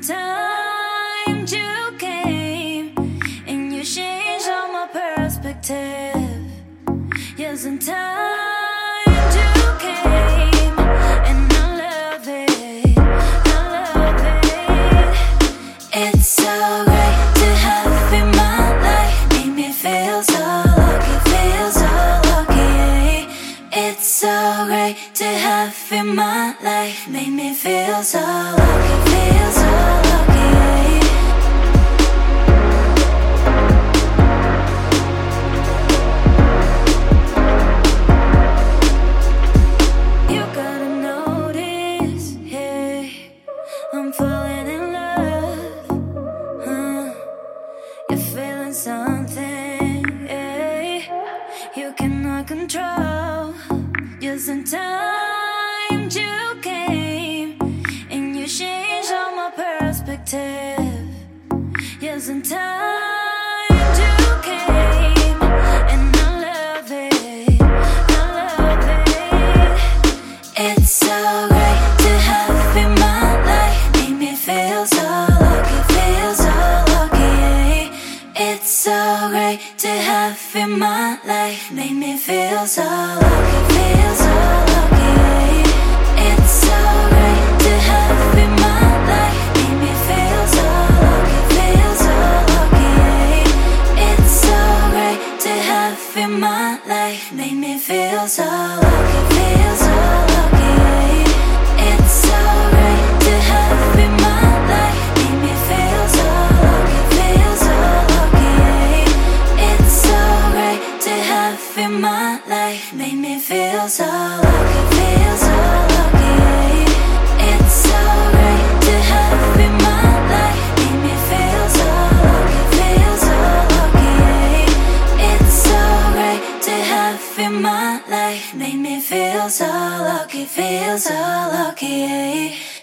sometimes you came and you changed all my perspective. Yeah, sometimes you came and I love it, I love it. It's so great to have in my life, make me feel so lucky, feel so lucky. It's so great to have in my life, make me feel so lucky, feel so lucky. You gotta notice, hey, I'm falling in love, you're feeling something, hey, you cannot control. Just in time you came and you changed all my perspective. Yes, in time you came and I love it, I love it. It's so great to have in my life, make me feel so lucky, feel so lucky. It's so great to have in my life, make me feel so lucky, feel so lucky. It's so great to have in my life, make me feel so lucky, feel so lucky. It's so great to have in my life, make me feel so lucky, feel so lucky. It's so great to have in my life, make me feel so lucky, feel so lucky. It's so great to have in my life, make me feel so lucky, feel so lucky. It's so great to have in my life, make me feel so lucky, feel so lucky. It's so great to have in my life, make me feel so lucky, feel so lucky.